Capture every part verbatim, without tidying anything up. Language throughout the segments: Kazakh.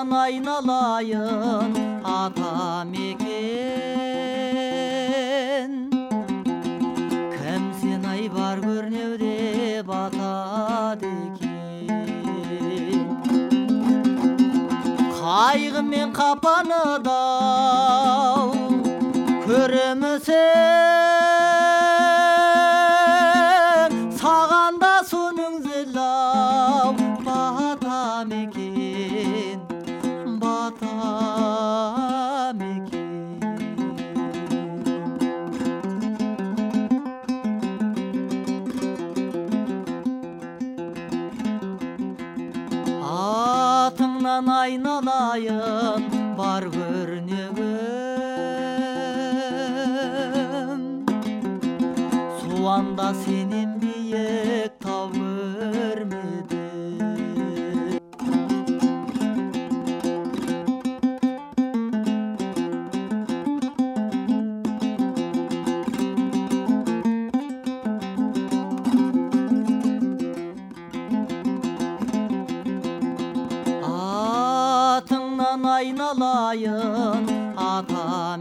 атыңнан айналайын атам екен. Кім сен айбар көрнеу деп атады екен. Қайғы мен қапаны дау көремісің, саған да соның зілау батам екен, батам екен. Атыңнан айналайын бар көрнегім, суанда сенен биік тау көрмедім. Атыңнан айналайын атам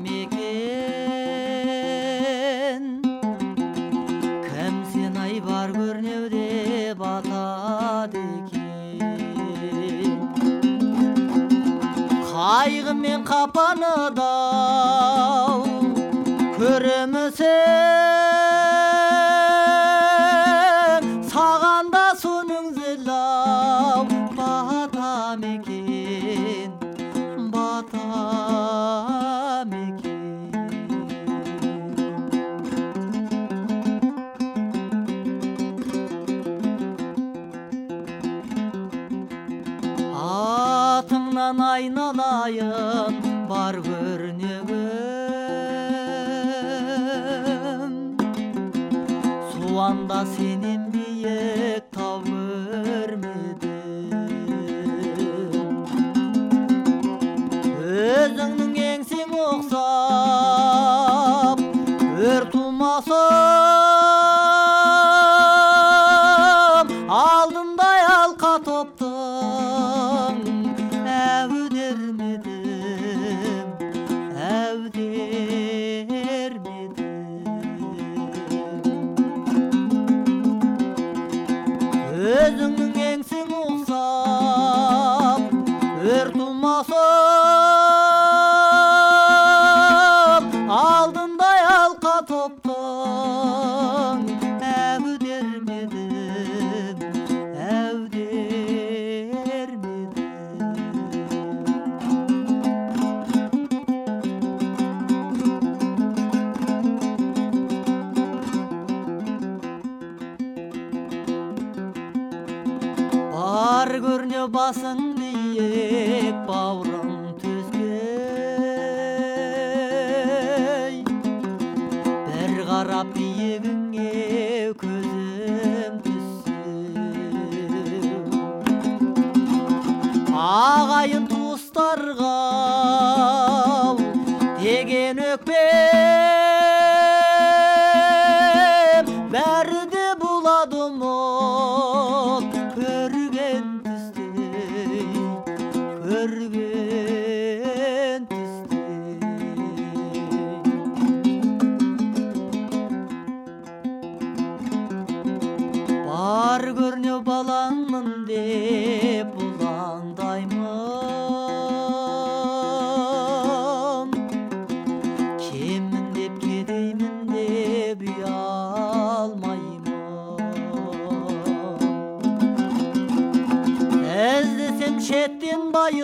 екен. Кім сен айбар көрнеу деп атады екен. Қайғы мен қапаны дау көремісің, саған да соның зілау батам екен, батам екен. Атыңнан айналайын бар көрнегім, суанда сенен биік тау көрмедім. Өзіңнің еңсең оқсап өр тумасым, алдындай алқа топтың әу дермедім, әу дермедім. Өзіңнің еңсең оқсап өр тумасым, алдындай алқа топтың әу дермедім, әу дермедім. Бар көрнеу басың биік бауырың төзгей, бір қарап биігіңе көзім түссеу. Ағайын туыстарға деген өкпем, бәрі де болады ұмыт көрген түстей, көрген түстей. Бар көрнеу балаңмын деп бұлаңдаймын, кеммін деп кедеймін деп ұялмаймын. Іздесем шеттен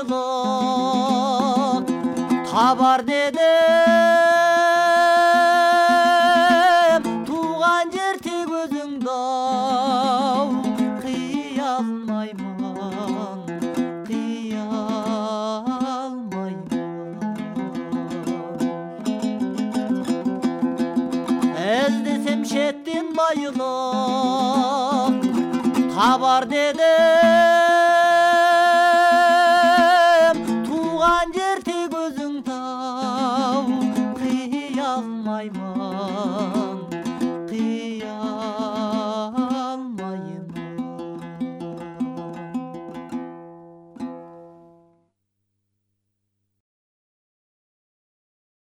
байлық табар дедім, туған жер тек өзіңді-ау, қия алмаймын, қия алмаймын. Іздесем шеттен байлық табар дедім, туған жер тек өзің